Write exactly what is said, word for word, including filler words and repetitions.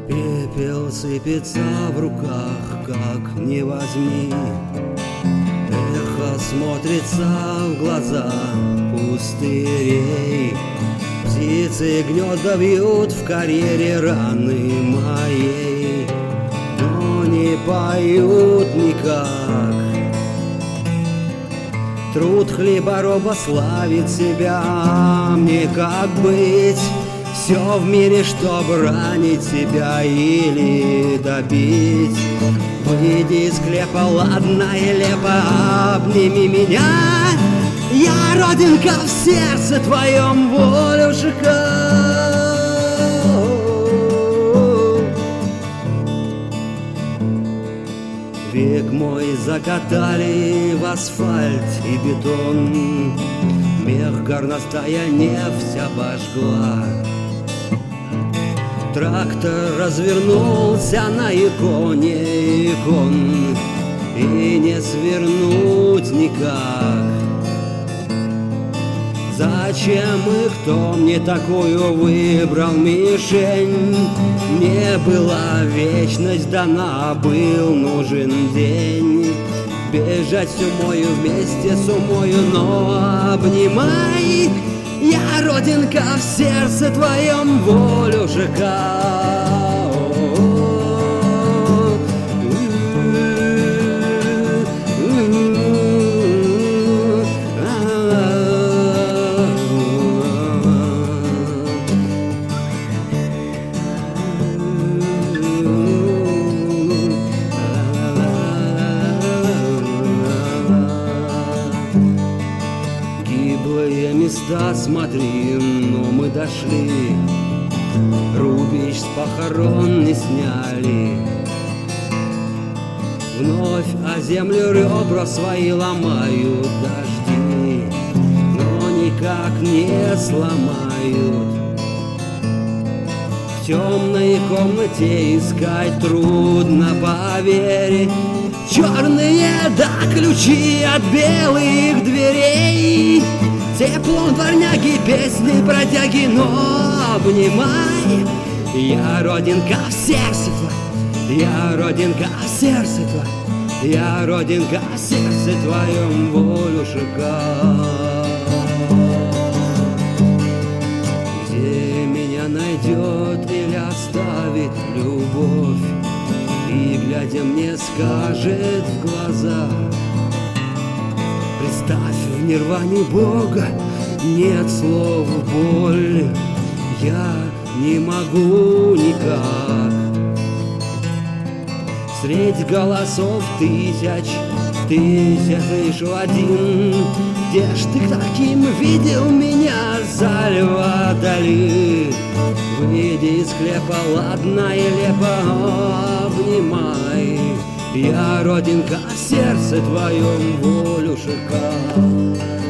Пепел сыпется в руках, как не возьми. Эхо смотрится в глаза пустырей. Птицы гнезда вьют в карьере раны моей, но не поют никак. Труд хлебороба славит себя, мне как быть? Все в мире, чтоб ранить себя или добить. Выйди из склепа, ладно и лепо, обними меня. Я, родинка, в сердце твоем, волюшка. Век мой закатали в асфальт и бетон, мех горностая нефть обожгла. Трактор развернулся на иконе икон, и не свернуть никак. Зачем и кто мне такую выбрал мишень? Мне была вечность дана, был нужен день. Бежать с умою вместе с умою, но обнимай. Я, родинка, в сердце твоем, волюшка. Гиблые места, смотри, но мы дошли. Рубищ с похорон не сняли. Вновь о землю ребра свои ломают дожди, но никак не сломают. В темной комнате искать трудно, поверь. Черные, да, ключи от белых дверей. Теплом дворняги, песни бродяги, но обнимай. Я, родинка, в сердце твоем, я, родинка, в сердце твоем, я, родинка, в сердце твоем, волюшка. Где меня найдет или оставит любовь, и, глядя мне, скажет в глаза: представь, в нирване Бога нет слов боль. Я не могу никак. Средь голосов тысяч, тысяч слышу один. Где ж ты таким видел меня за льва дали? Выйди из склепа, ладно и лепо, обнимай. Я, родинка, в сердце твоем, волюшка.